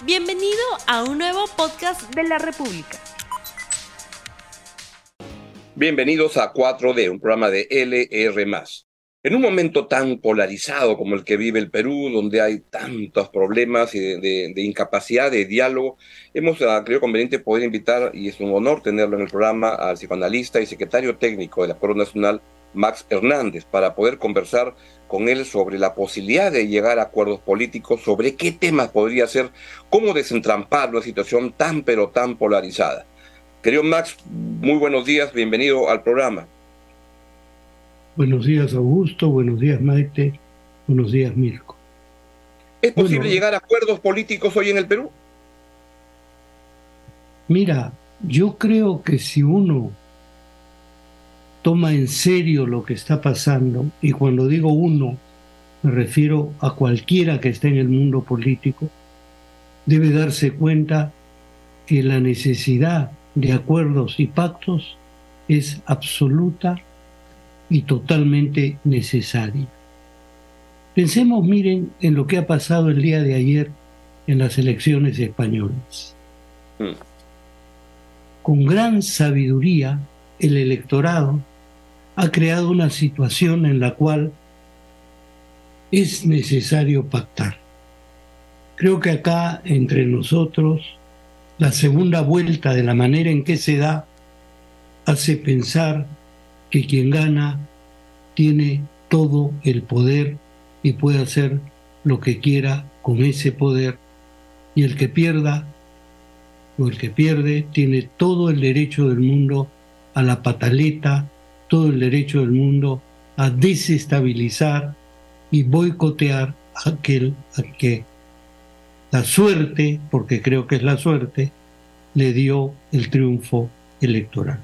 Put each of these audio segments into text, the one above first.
Bienvenido a un nuevo podcast de la República. Bienvenidos a 4D, un programa de LR+. En un momento tan polarizado como el que vive el Perú, donde hay tantos problemas y de incapacidad de diálogo, hemos creído conveniente poder invitar, y es un honor tenerlo en el programa, al psicoanalista y secretario técnico del Acuerdo Nacional, Max Hernández, para poder conversar con él sobre la posibilidad de llegar a acuerdos políticos, sobre qué temas podría ser, cómo desentrampar una situación tan pero tan polarizada. Querido Max, muy buenos días, bienvenido al programa. Buenos días, Augusto, buenos días, Maite, buenos días, Mirko. ¿Es posible llegar a acuerdos políticos hoy en el Perú? Mira, yo creo que si uno toma en serio lo que está pasando, y cuando digo uno, me refiero a cualquiera que esté en el mundo político, debe darse cuenta que la necesidad de acuerdos y pactos es absoluta y totalmente necesaria. Pensemos, miren, en lo que ha pasado el día de ayer en las elecciones españolas. Con gran sabiduría, el electorado ha creado una situación en la cual es necesario pactar. Creo que acá, entre nosotros, la segunda vuelta de la manera en que se da hace pensar que quien gana tiene todo el poder y puede hacer lo que quiera con ese poder, y el que pierda o el que pierde tiene todo el derecho del mundo a la pataleta, todo el derecho del mundo a desestabilizar y boicotear a aquel al que la suerte, porque creo que es la suerte, le dio el triunfo electoral.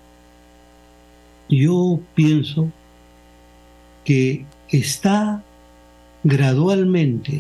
Yo pienso que está gradualmente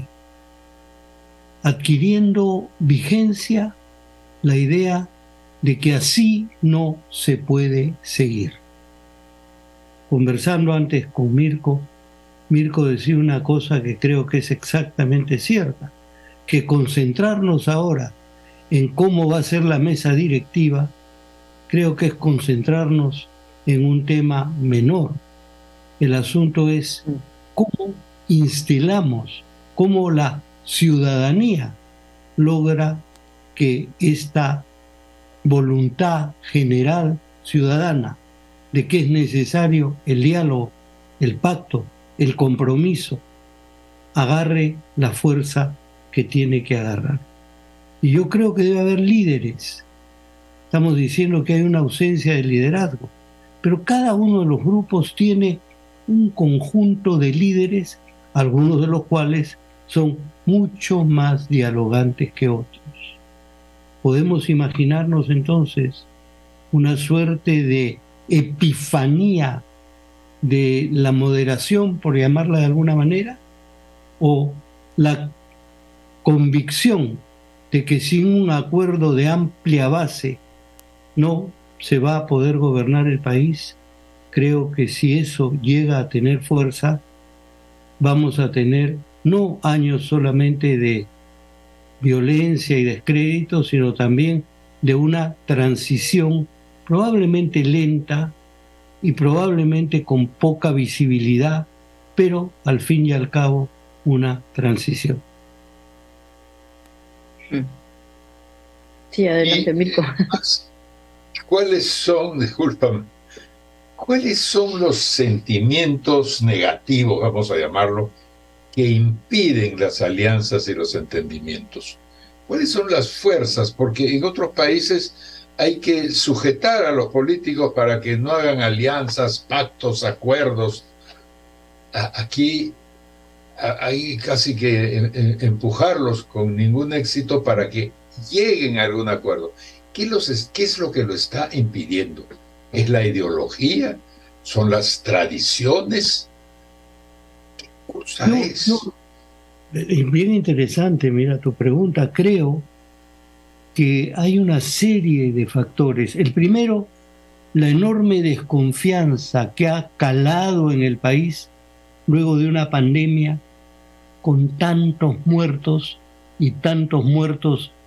adquiriendo vigencia la idea de que así no se puede seguir. Conversando antes con Mirko decía una cosa que creo que es exactamente cierta, que concentrarnos ahora en cómo va a ser la mesa directiva, creo que es concentrarnos en un tema menor. El asunto es cómo instilamos, cómo la ciudadanía logra que esta voluntad general ciudadana de que es necesario el diálogo, el pacto, el compromiso, agarre la fuerza que tiene que agarrar. Y yo creo que debe haber líderes. Estamos diciendo que hay una ausencia de liderazgo, pero cada uno de los grupos tiene un conjunto de líderes, algunos de los cuales son mucho más dialogantes que otros. Podemos imaginarnos entonces una suerte de epifanía de la moderación, por llamarla de alguna manera, o la convicción de que sin un acuerdo de amplia base no se va a poder gobernar el país. Creo que si eso llega a tener fuerza, vamos a tener no años solamente de violencia y descrédito, sino también de una transición probablemente lenta y probablemente con poca visibilidad, pero al fin y al cabo una transición. Sí, adelante, Mirko. ¿Cuáles son los sentimientos negativos, vamos a llamarlo, que impiden las alianzas y los entendimientos? ¿Cuáles son las fuerzas? Porque en otros países hay que sujetar a los políticos para que no hagan alianzas, pactos, acuerdos. Aquí hay casi que empujarlos con ningún éxito para que lleguen a algún acuerdo. ¿Qué es lo que lo está impidiendo? ¿Es la ideología? ¿Son las tradiciones? ¿Qué cosa es? Es bien interesante, mira tu pregunta. Creo que hay una serie de factores. El primero, la enorme desconfianza que ha calado en el país luego de una pandemia con tantos muertos y tantos muertos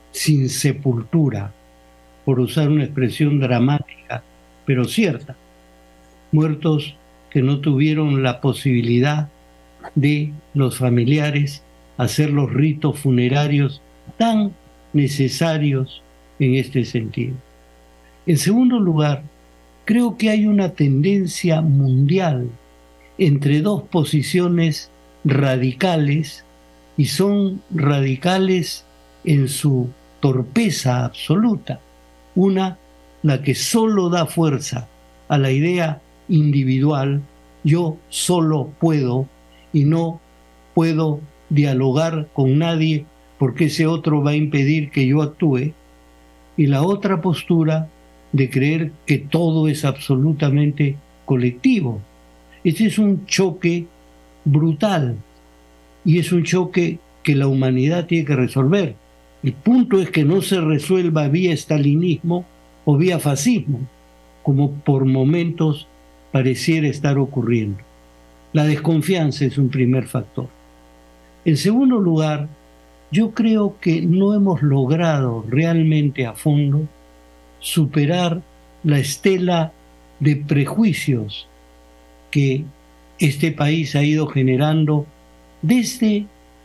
sin sepultura, por usar una expresión dramática, pero cierta. Muertos que no tuvieron la posibilidad de los familiares hacer los ritos funerarios tan necesarios en este sentido. En segundo lugar, creo que hay una tendencia mundial entre dos posiciones radicales, y son radicales en su torpeza absoluta. Una, la que solo da fuerza a la idea individual, yo solo puedo y no puedo dialogar con nadie porque ese otro va a impedir que yo actúe. Y la otra postura de creer que todo es absolutamente colectivo. Este es un choque brutal y es un choque que la humanidad tiene que resolver. El punto es que no se resuelva vía estalinismo o vía fascismo, como por momentos pareciera estar ocurriendo. La desconfianza es un primer factor. En segundo lugar, yo creo que no hemos logrado realmente a fondo superar la estela de prejuicios que este país ha ido generando desde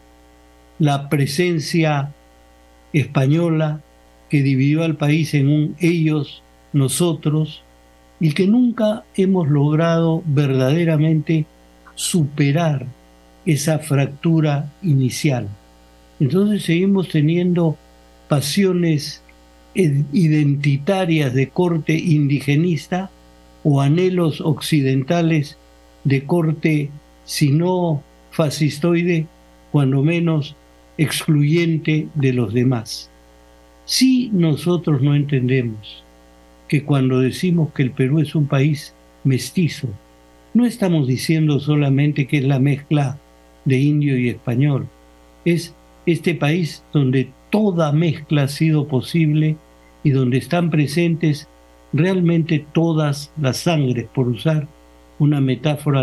la presencia española que dividió al país en un ellos, nosotros, y que nunca hemos logrado verdaderamente superar esa fractura inicial. Entonces seguimos teniendo pasiones identitarias de corte indigenista o anhelos occidentales de corte, si no fascistoide, cuando menos excluyente de los demás. Si nosotros no entendemos que cuando decimos que el Perú es un país mestizo, no estamos diciendo solamente que es la mezcla de indio y español, es este país donde toda mezcla ha sido posible y donde están presentes realmente todas las sangres, por usar una metáfora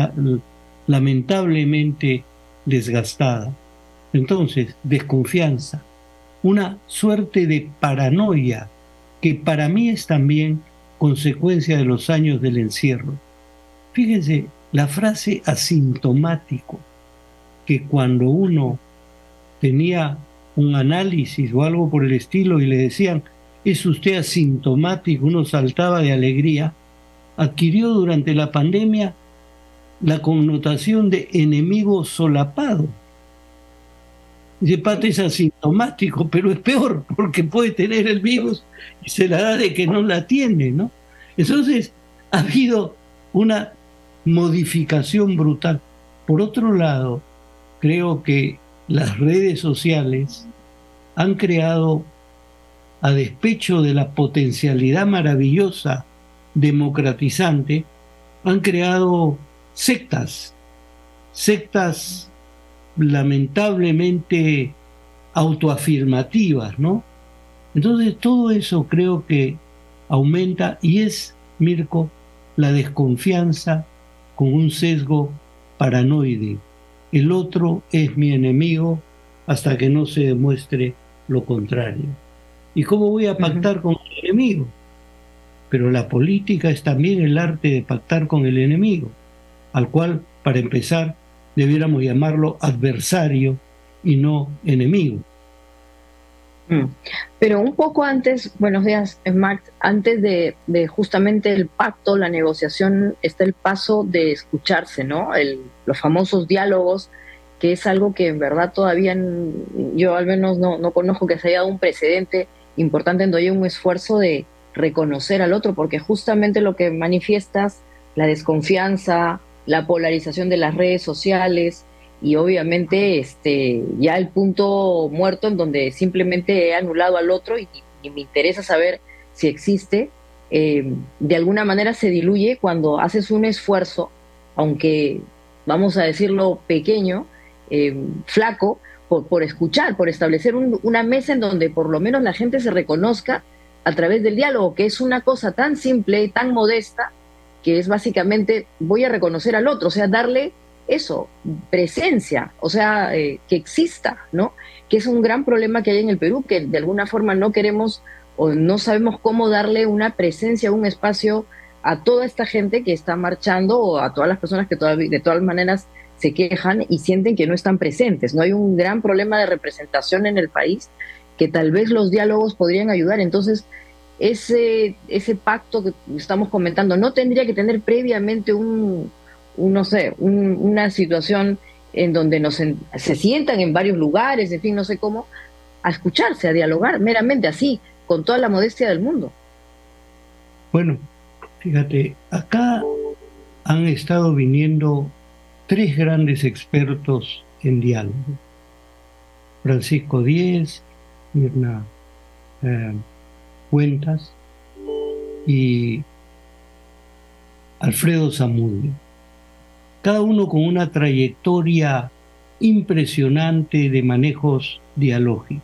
lamentablemente desgastada. Entonces, desconfianza, una suerte de paranoia que para mí es también consecuencia de los años del encierro. Fíjense, la frase asintomático, que cuando uno tenía un análisis o algo por el estilo y le decían, ¿es usted asintomático?, uno saltaba de alegría, adquirió durante la pandemia la connotación de enemigo solapado. Dice, Pata es asintomático, pero es peor, porque puede tener el virus y se la da de que no la tiene, ¿no? Entonces, ha habido una modificación brutal. Por otro lado, creo que las redes sociales han creado, a despecho de la potencialidad maravillosa democratizante, han creado sectas lamentablemente autoafirmativas, ¿no? Entonces todo eso creo que aumenta y es, Mirko, la desconfianza con un sesgo paranoide. El otro es mi enemigo hasta que no se demuestre lo contrario. ¿Y cómo voy a pactar con el enemigo? Pero la política es también el arte de pactar con el enemigo, al cual, para empezar, debiéramos llamarlo adversario y no enemigo. Pero un poco antes, buenos días, Max, antes de justamente el pacto, la negociación, está el paso de escucharse, ¿no? Los famosos diálogos, que es algo que en verdad todavía yo al menos no conozco que se haya dado un precedente importante en donde hay un esfuerzo de reconocer al otro, porque justamente lo que manifiestas, la desconfianza, la polarización de las redes sociales y obviamente ya el punto muerto en donde simplemente he anulado al otro y me interesa saber si existe, de alguna manera se diluye cuando haces un esfuerzo, aunque vamos a decirlo pequeño, flaco, por escuchar, por establecer una mesa en donde por lo menos la gente se reconozca a través del diálogo, que es una cosa tan simple, tan modesta, que es básicamente voy a reconocer al otro, o sea, darle eso, presencia, o sea, que exista, ¿no? Que es un gran problema que hay en el Perú, que de alguna forma no queremos o no sabemos cómo darle una presencia, un espacio a toda esta gente que está marchando o a todas las personas que todavía, de todas maneras, se quejan y sienten que no están presentes. No hay un gran problema de representación en el país que tal vez los diálogos podrían ayudar. Entonces, ese pacto que estamos comentando no tendría que tener previamente no sé, una situación en donde se sientan en varios lugares, en fin, no sé cómo, a escucharse, a dialogar meramente así, con toda la modestia del mundo. Bueno, fíjate, acá han estado viniendo 3 grandes expertos en diálogo. Francisco Díez, Mirna Cuentas y Alfredo Zamudio. Cada uno con una trayectoria impresionante de manejos dialógicos.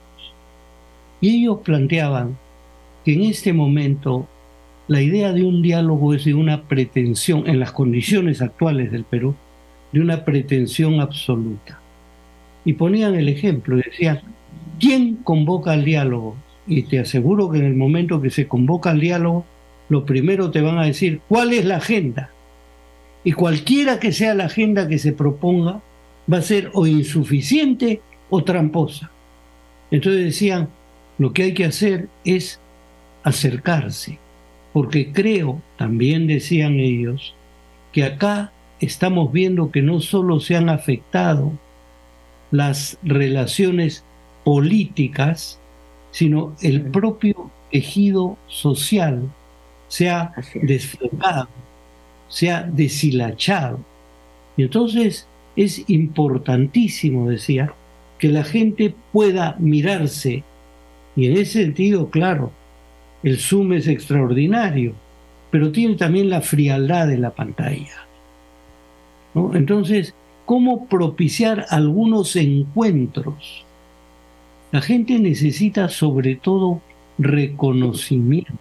Y ellos planteaban que en este momento la idea de un diálogo es de una pretensión, en las condiciones actuales del Perú, de una pretensión absoluta. Y ponían el ejemplo, decían, ¿quién convoca al diálogo? Y te aseguro que en el momento que se convoca al diálogo, lo primero te van a decir, ¿cuál es la agenda? Y cualquiera que sea la agenda que se proponga, va a ser o insuficiente o tramposa. Entonces decían, lo que hay que hacer es acercarse, porque creo, también decían ellos, que acá estamos viendo que no solo se han afectado las relaciones políticas, sino el propio tejido social se ha desflocado, se ha deshilachado. Y entonces es importantísimo, decía, que la gente pueda mirarse, y en ese sentido, claro, el Zoom es extraordinario, pero tiene también la frialdad de la pantalla, ¿no? Entonces, ¿cómo propiciar algunos encuentros? La gente necesita sobre todo reconocimiento.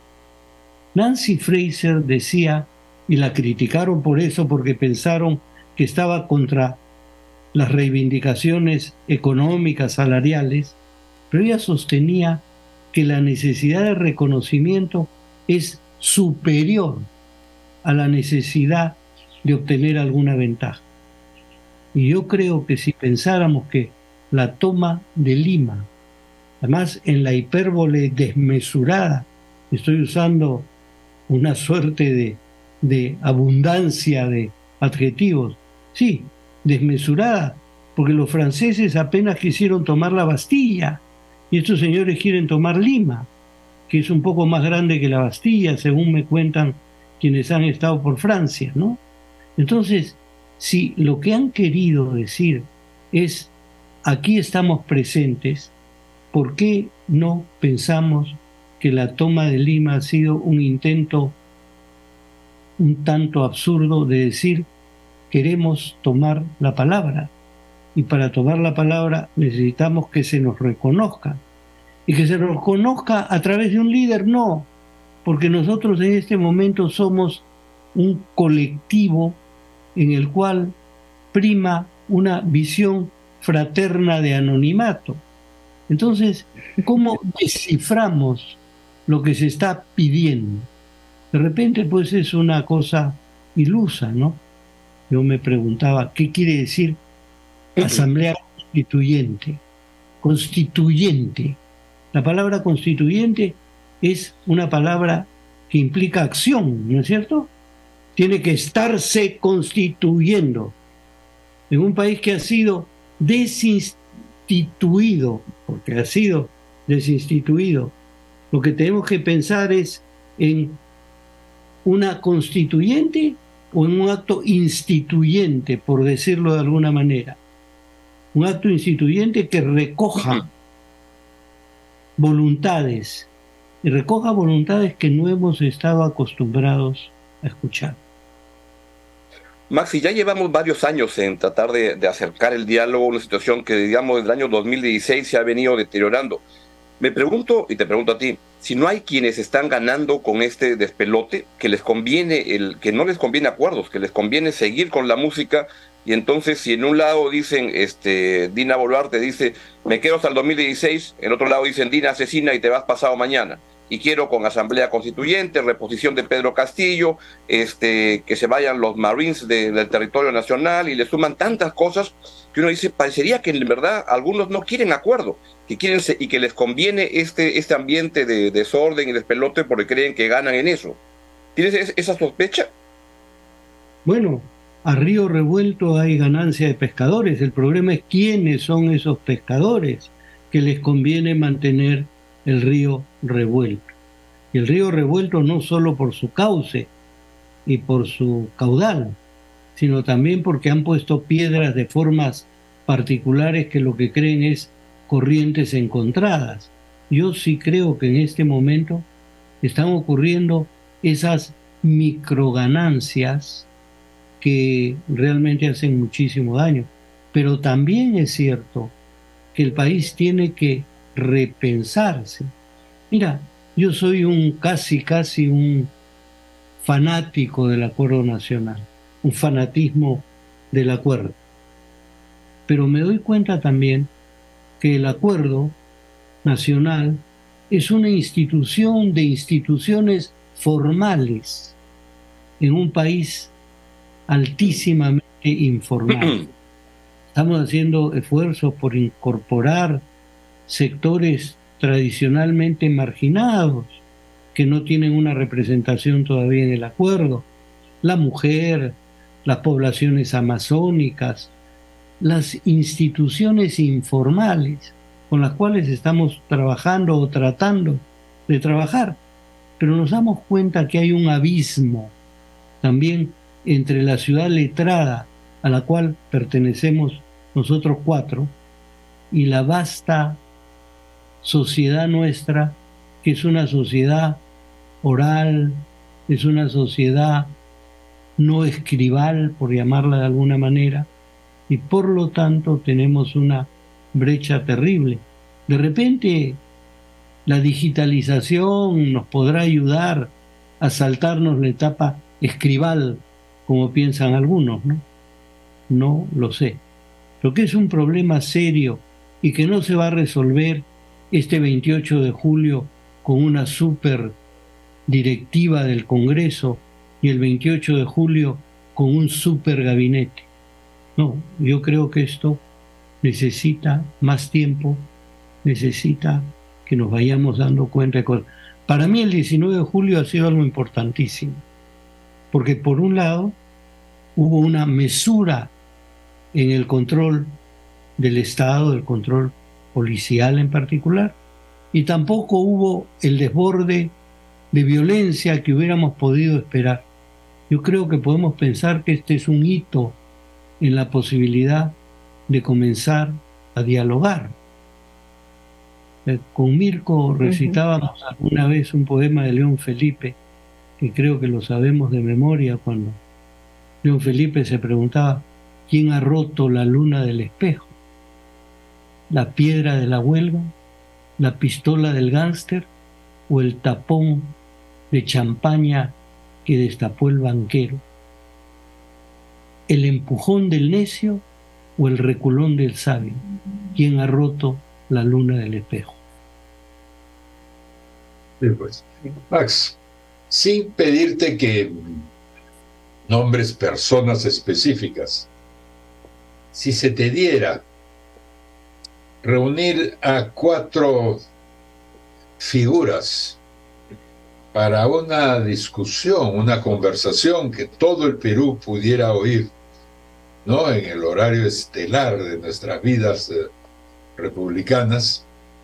Nancy Fraser decía, y la criticaron por eso, porque pensaron que estaba contra las reivindicaciones económicas, salariales, pero ella sostenía que la necesidad de reconocimiento es superior a la necesidad de obtener alguna ventaja. Y yo creo que si pensáramos que la toma de Lima, además en la hipérbole desmesurada, estoy usando una suerte de abundancia de adjetivos, sí, desmesurada, porque los franceses apenas quisieron tomar la Bastilla, y estos señores quieren tomar Lima, que es un poco más grande que la Bastilla, según me cuentan quienes han estado por Francia, ¿no? Entonces, si lo que han querido decir es, aquí estamos presentes, ¿por qué no pensamos que la toma de Lima ha sido un intento un tanto absurdo de decir, queremos tomar la palabra? Y para tomar la palabra necesitamos que se nos reconozca. Y que se nos conozca a través de un líder, no, porque nosotros en este momento somos un colectivo en el cual prima una visión fraterna de anonimato. Entonces, ¿cómo desciframos lo que se está pidiendo? De repente, pues es una cosa ilusa, ¿no? Yo me preguntaba, ¿qué quiere decir asamblea constituyente? Constituyente. La palabra constituyente es una palabra que implica acción, ¿no es cierto? Tiene que estarse constituyendo. En un país que ha sido desinstituido, porque ha sido desinstituido, lo que tenemos que pensar es en una constituyente o en un acto instituyente, por decirlo de alguna manera. Un acto instituyente que recoja voluntades, y recoja voluntades que no hemos estado acostumbrados a escuchar. Maxi, ya llevamos varios años en tratar de acercar el diálogo a una situación que, digamos, desde el año 2016 se ha venido deteriorando. Me pregunto, y te pregunto a ti, si no hay quienes están ganando con este despelote, que les conviene, que no les conviene acuerdos, que les conviene seguir con la música y entonces si en un lado dicen, Dina Boluarte dice, me quedo hasta el 2016, en otro lado dicen, Dina asesina y te vas pasado mañana, y quiero con asamblea constituyente, reposición de Pedro Castillo, que se vayan los Marines del territorio nacional, y le suman tantas cosas que uno dice, parecería que en verdad algunos no quieren acuerdo, que quieren y que les conviene este ambiente de desorden y despelote porque creen que ganan en eso. ¿Tienes esa sospecha? Bueno, a río revuelto hay ganancia de pescadores. El problema es quiénes son esos pescadores que les conviene mantener el río revuelto. Y el río revuelto no solo por su cauce y por su caudal, sino también porque han puesto piedras de formas particulares que lo que creen es corrientes encontradas. Yo sí creo que en este momento están ocurriendo esas microganancias que realmente hacen muchísimo daño. Pero también es cierto que el país tiene que repensarse. Mira, yo soy casi un fanático del acuerdo nacional, un fanatismo del acuerdo. Pero me doy cuenta también que el acuerdo nacional es una institución de instituciones formales en un país altísimamente informal. Estamos haciendo esfuerzos por incorporar sectores tradicionalmente marginados que no tienen una representación todavía en el acuerdo. La mujer, las poblaciones amazónicas, las instituciones informales con las cuales estamos trabajando o tratando de trabajar. Pero nos damos cuenta que hay un abismo también entre la ciudad letrada a la cual pertenecemos nosotros cuatro y la vasta sociedad nuestra, que es una sociedad oral, es una sociedad no escribal, por llamarla de alguna manera, y por lo tanto tenemos una brecha terrible. De repente la digitalización nos podrá ayudar a saltarnos la etapa escribal, como piensan algunos, ¿no? No lo sé. Lo que es un problema serio y que no se va a resolver este 28 de julio con una super directiva del Congreso y el 28 de julio con un super gabinete. No, yo creo que esto necesita más tiempo, necesita que nos vayamos dando cuenta de cosas. Para mí el 19 de julio ha sido algo importantísimo, porque por un lado hubo una mesura en el control del Estado, del control policial en particular, y tampoco hubo el desborde de violencia que hubiéramos podido esperar. Yo creo que podemos pensar que este es un hito en la posibilidad de comenzar a dialogar. Con Mirko recitábamos alguna vez un poema de León Felipe, que creo que lo sabemos de memoria, cuando León Felipe se preguntaba: ¿quién ha roto la luna del espejo? ¿La piedra de la huelga? ¿La pistola del gánster? ¿O el tapón de champaña que destapó el banquero? ¿El empujón del necio o el reculón del sabio? ¿Quién ha roto la luna del espejo? Sí, pues. Max, sin pedirte que nombres personas específicas, si se te diera reunir a 4 figuras para una discusión, una conversación que todo el Perú pudiera oír, ¿no?, en el horario estelar de nuestras vidas republicanas,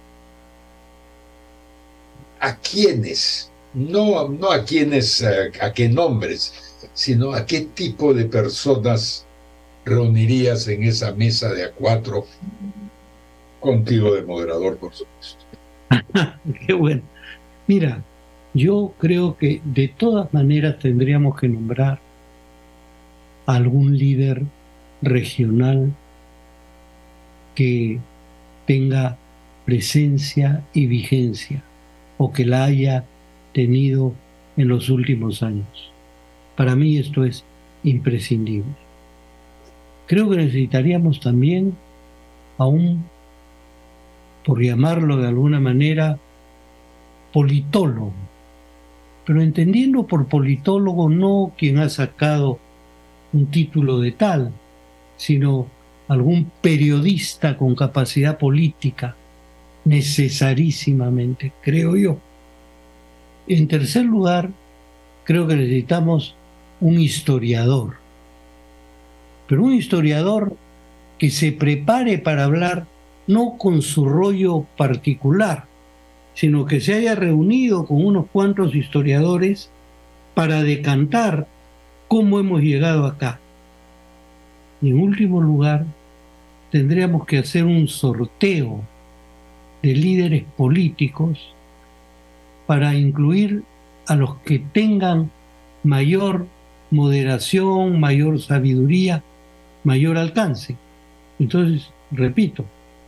¿a quiénes? No a quiénes, a qué nombres, sino a qué tipo de personas reunirías en esa mesa de a 4, contigo de moderador, por supuesto. Qué bueno. Mira, yo creo que de todas maneras tendríamos que nombrar a algún líder regional que tenga presencia y vigencia, o que la haya tenido en los últimos años. Para mí esto es imprescindible. creo que necesitaríamos también a un, por llamarlo de alguna manera, politólogo, pero entendiendo por politólogo no quien ha sacado un título de tal, sino algún periodista con capacidad política, necesarísimamente, creo yo. En tercer lugar, creo que necesitamos un historiador, pero un historiador que se prepare para hablar no con su rollo particular, sino que se haya reunido con unos cuantos historiadores para decantar cómo hemos llegado acá. Y en último lugar, tendríamos que hacer un sorteo de líderes políticos para incluir a los que tengan mayor moderación, mayor sabiduría, mayor alcance. Entonces, repito,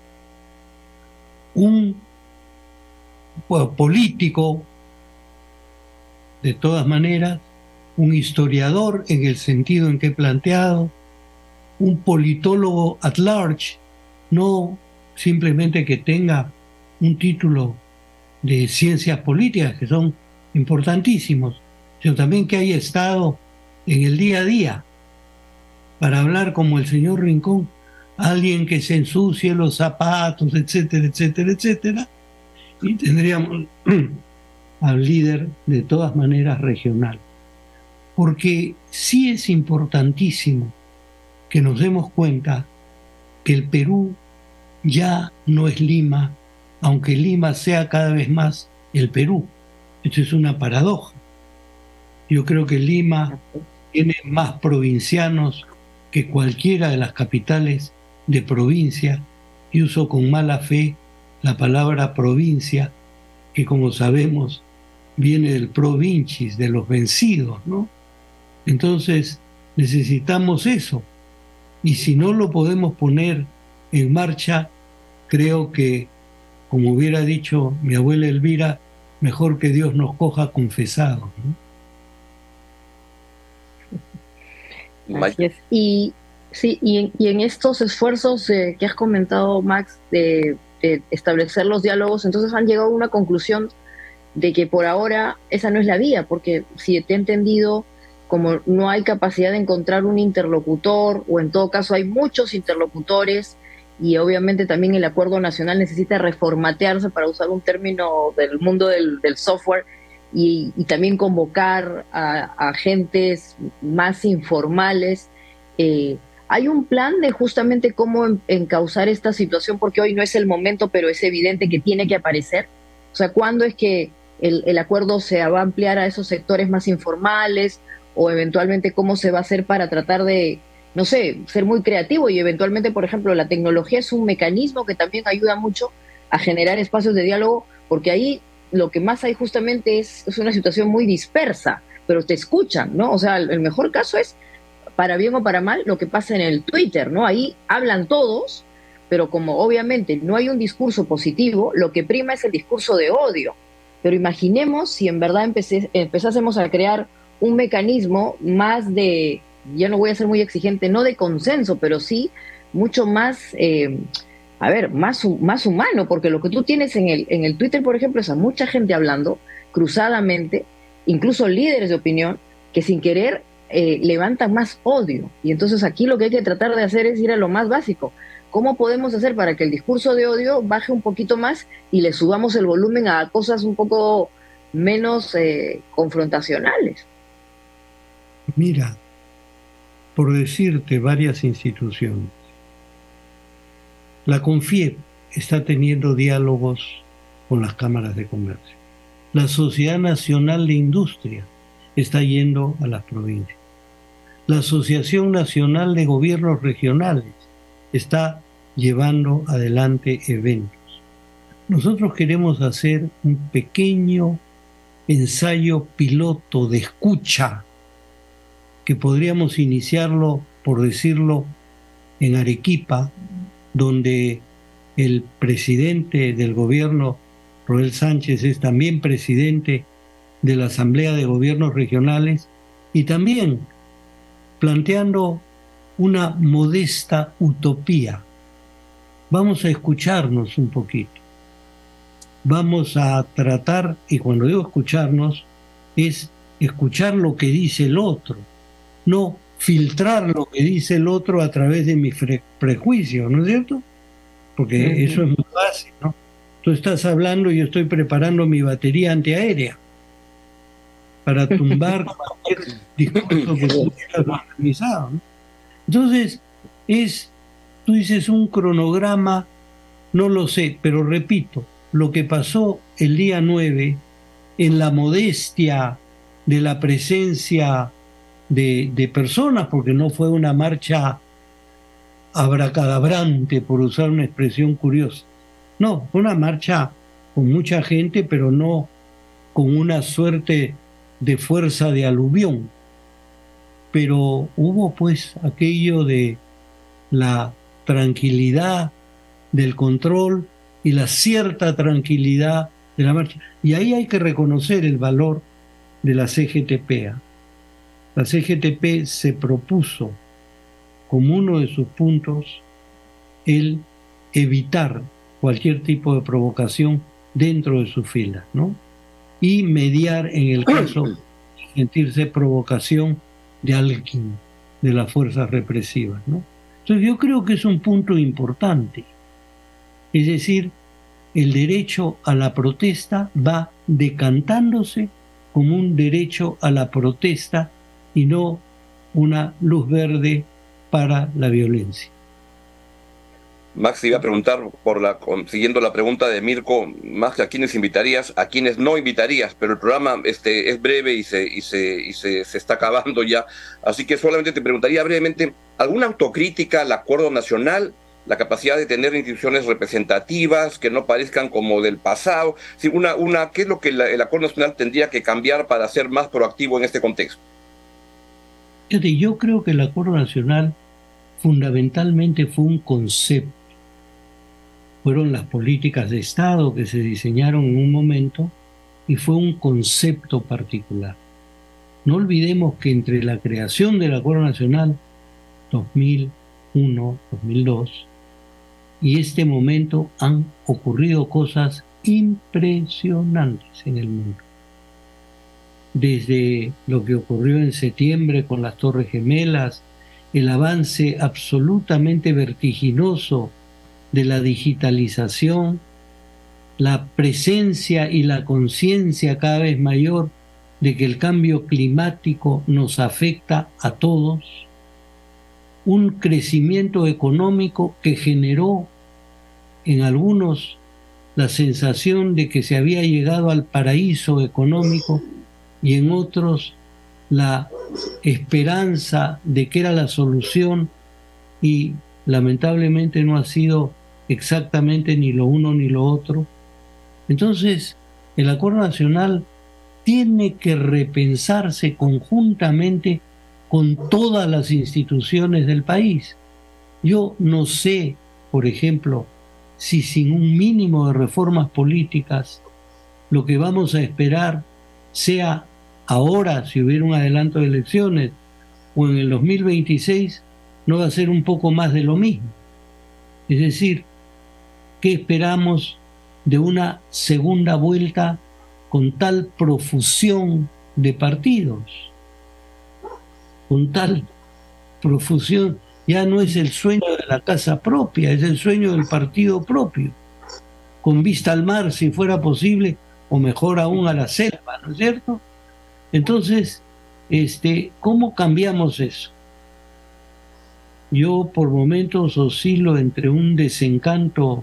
un político, de todas maneras, un historiador en el sentido en que he planteado, un politólogo at large, no simplemente que tenga un título de ciencias políticas, que son importantísimos, sino también que haya estado en el día a día, para hablar como el señor Rincón, alguien que se ensucie los zapatos, etcétera, etcétera, etcétera, y tendríamos al líder de todas maneras regional. Porque sí es importantísimo que nos demos cuenta que el Perú ya no es Lima, aunque Lima sea cada vez más el Perú. Esto es una paradoja. Yo creo que Lima tiene más provincianos que cualquiera de las capitales de provincia, y uso con mala fe la palabra provincia, que como sabemos viene del provincis, de los vencidos, ¿no? Entonces necesitamos eso, y si no lo podemos poner en marcha, creo que, como hubiera dicho mi abuela Elvira, mejor que Dios nos coja confesados, ¿no? Así es. Y sí, y en estos esfuerzos que has comentado, Max, de establecer los diálogos, entonces han llegado a una conclusión de que por ahora esa no es la vía, porque si te he entendido, como no hay capacidad de encontrar un interlocutor, o en todo caso hay muchos interlocutores, y obviamente también el acuerdo nacional necesita reformatearse, para usar un término del mundo del software, y también convocar a agentes más informales. ¿Hay un plan de justamente cómo encauzar esta situación? Porque hoy no es el momento, pero es evidente que tiene que aparecer. O sea, ¿cuándo es que el acuerdo se va a ampliar a esos sectores más informales? O eventualmente, ¿cómo se va a hacer para tratar de, no sé, ser muy creativo? Y eventualmente, por ejemplo, la tecnología es un mecanismo que también ayuda mucho a generar espacios de diálogo, porque ahí lo que más hay justamente es una situación muy dispersa, pero te escuchan, ¿no? O sea, el mejor caso es, para bien o para mal, lo que pasa en el Twitter, ¿no? Ahí hablan todos, pero como obviamente no hay un discurso positivo, lo que prima es el discurso de odio. Pero imaginemos si en verdad empezásemos a crear un mecanismo más de, ya no voy a ser muy exigente, no de consenso, pero sí mucho más, más humano, porque lo que tú tienes en el Twitter, por ejemplo, es a mucha gente hablando cruzadamente, incluso líderes de opinión, que sin querer levantan más odio. Y entonces aquí lo que hay que tratar de hacer es ir a lo más básico. ¿Cómo podemos hacer para que el discurso de odio baje un poquito más y le subamos el volumen a cosas un poco menos confrontacionales? Mira, por decirte varias instituciones, la CONFIEP está teniendo diálogos con las cámaras de comercio. La Sociedad Nacional de Industria está yendo a las provincias. La Asociación Nacional de Gobiernos Regionales está llevando adelante eventos. Nosotros queremos hacer un pequeño ensayo piloto de escucha, que podríamos iniciarlo, por decirlo, en Arequipa, donde el presidente del gobierno, Roel Sánchez, es también presidente de la Asamblea de Gobiernos Regionales, y también planteando una modesta utopía. Vamos a escucharnos un poquito. Vamos a tratar, y cuando digo escucharnos, es escuchar lo que dice el otro, no filtrar lo que dice el otro a través de mis prejuicios, ¿no es cierto? Porque eso es muy fácil, ¿no? Tú estás hablando y yo estoy preparando mi batería antiaérea para tumbar cualquier discurso que tú hayas organizado, ¿no? Entonces, tú dices un cronograma, no lo sé, pero repito, lo que pasó el día 9, en la modestia de la presencia de personas, porque no fue una marcha abracadabrante, por usar una expresión curiosa. No, fue una marcha con mucha gente, pero no con una suerte de fuerza de aluvión. Pero hubo pues aquello de la tranquilidad, del control y la cierta tranquilidad de la marcha. Y ahí hay que reconocer el valor de la CGTP. La CGTP se propuso como uno de sus puntos el evitar cualquier tipo de provocación dentro de sus filas, ¿no? Y mediar en el caso de sentirse provocación de alguien de las fuerzas represivas, ¿no? Entonces yo creo que es un punto importante. Es decir, el derecho a la protesta va decantándose como un derecho a la protesta y no una luz verde para la violencia. Max, te iba a preguntar, siguiendo la pregunta de Mirko, Max, ¿a quiénes invitarías? ¿A quiénes no invitarías? Pero el programa es breve y se está acabando ya. Así que solamente te preguntaría brevemente, ¿alguna autocrítica al Acuerdo Nacional? La capacidad de tener instituciones representativas que no parezcan como del pasado. Sí, ¿qué es lo que el Acuerdo Nacional tendría que cambiar para ser más proactivo en este contexto? Fíjate, yo creo que el Acuerdo Nacional fundamentalmente fue un concepto. Fueron las políticas de Estado que se diseñaron en un momento y fue un concepto particular. No olvidemos que entre la creación del Acuerdo Nacional 2001, 2002 y este momento han ocurrido cosas impresionantes en el mundo. Desde lo que ocurrió en septiembre con las Torres Gemelas, el avance absolutamente vertiginoso de la digitalización, la presencia y la conciencia cada vez mayor de que el cambio climático nos afecta a todos, un crecimiento económico que generó en algunos la sensación de que se había llegado al paraíso económico y en otros la esperanza de que era la solución y lamentablemente no ha sido exactamente ni lo uno ni lo otro. Entonces, el Acuerdo Nacional tiene que repensarse conjuntamente con todas las instituciones del país. Yo no sé, por ejemplo, si sin un mínimo de reformas políticas lo que vamos a esperar sea ahora, si hubiera un adelanto de elecciones, o en el 2026, no va a ser un poco más de lo mismo. Es decir, ¿qué esperamos de una segunda vuelta con tal profusión de partidos? Con tal profusión, ya no es el sueño de la casa propia, es el sueño del partido propio, con vista al mar si fuera posible, o mejor aún a la selva, ¿no es cierto? Entonces, ¿cómo cambiamos eso? Yo por momentos oscilo entre un desencanto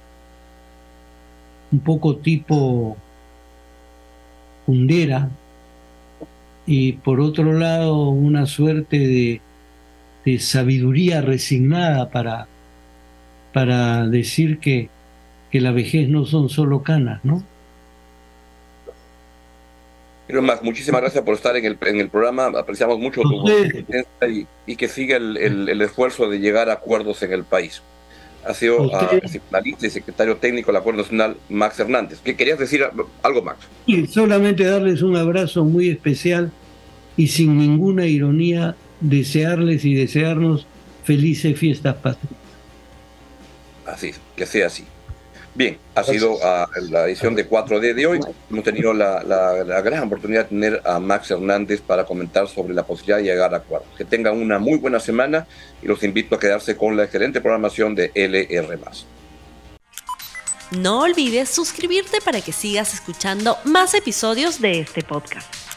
un poco tipo Kundera y por otro lado una suerte de sabiduría resignada para decir que la vejez no son solo canas, ¿no? Pero Max, muchísimas gracias por estar en el programa. Apreciamos mucho tu presencia y que siga el esfuerzo de llegar a acuerdos en el país. Ha sido analista y secretario técnico del Acuerdo Nacional, Max Hernández. ¿Qué querías decir algo, Max? Y solamente darles un abrazo muy especial y sin ninguna ironía desearles y desearnos felices fiestas patrias. Así, que sea así. Bien, ha sido la edición de 4D de hoy. Hemos tenido la gran oportunidad de tener a Max Hernández para comentar sobre la posibilidad de llegar a acuerdos. Que tengan una muy buena semana y los invito a quedarse con la excelente programación de LR+. No olvides suscribirte para que sigas escuchando más episodios de este podcast.